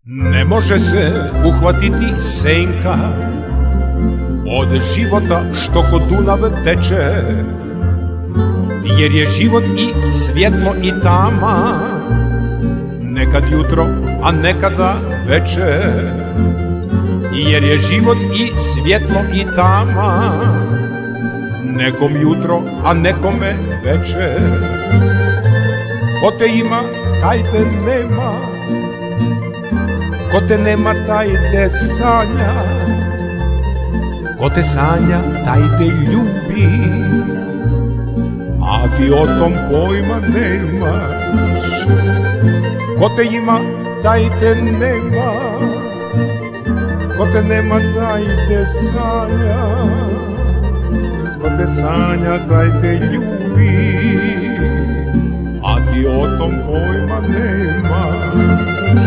Ne može se uhvatiti senka od života što kod Dunava teče, jer je život i svjetlo i tama, nekad jutro, a nekada veče. Jer je život i svjetlo i tama, nekom jutro, a nekome veče. Ko te ima, taj te nema, ko te nema, taj te sanja, ko te sanja, taj te ljubi, a ti o tom pojma nemaš. Ko te ima, taj te nema, ko te nema, taj te sanja, ko te sanja, taj te ljubi, a ti o tom pojma nemaš.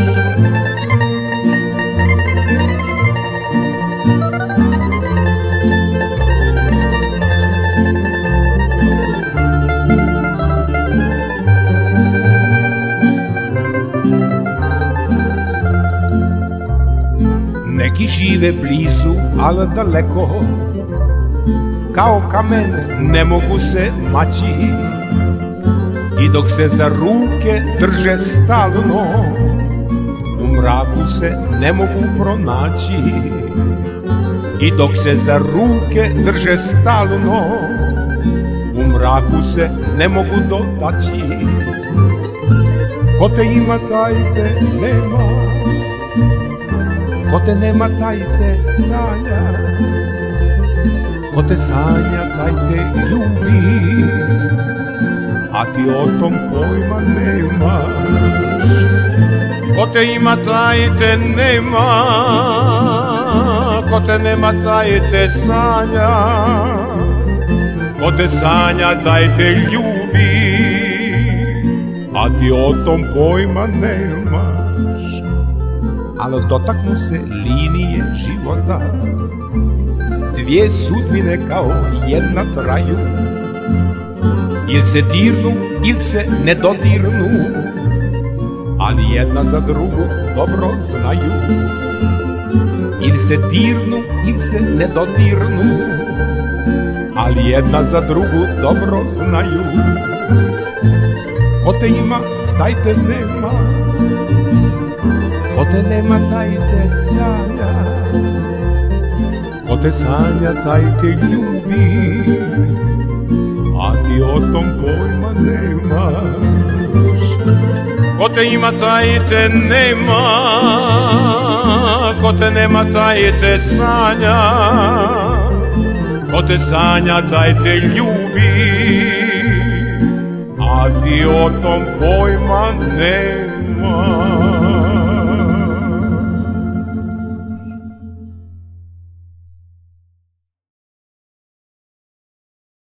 Neki žive blizu, ali daleko, kao kamen ne mogu se maći, i dok se za ruke drže stalno, u mraku se ne mogu pronaći. I dok se za ruke drže stalno, u mraku se ne mogu dotaći. Ko te ima, taj te nema, ko te nema, taj te sanja, ko te sanja, taj te ljubi, a ti o tom pojma nemaš. Ko te ima, taj te nema, ko te nema, taj te sanja, ko te sanja, taj te ljubi, a ti o tom pojma nemaš. Ali dotaknu se linije života, dvije sudbine kao jedna traju, ili se dirnu, ili se ne dodirnu, ali jedna za drugu dobro znaju. Ili se dirnu, ili se ne dodirnu, ali jedna za drugu dobro znaju. Ko te ima, taj te nema, ko te nema, taj te sanja, ko te sanja, taj te ljubi, a ti o tom pojma nemaš. Ko te ima, taj te nema, ko te nema, taj te sanja, ko te sanja, taj te ljubi, a ti o tom pojma nemaš.